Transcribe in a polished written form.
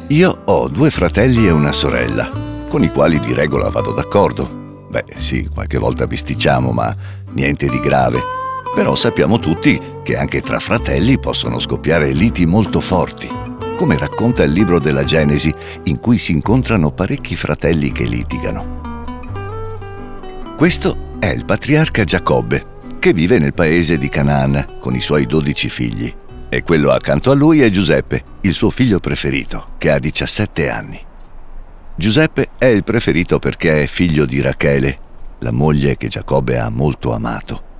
Io ho 2 fratelli e una sorella, con i quali di regola vado d'accordo. Beh, sì, qualche volta bisticciamo, ma niente di grave. Però sappiamo tutti che anche tra fratelli possono scoppiare liti molto forti, come racconta il libro della Genesi, in cui si incontrano parecchi fratelli che litigano. Questo è il patriarca Giacobbe, che vive nel paese di Canaan con i suoi 12 figli. E quello accanto a lui è Giuseppe, il suo figlio preferito, che ha 17 anni. Giuseppe è il preferito perché è figlio di Rachele, la moglie che Giacobbe ha molto amato.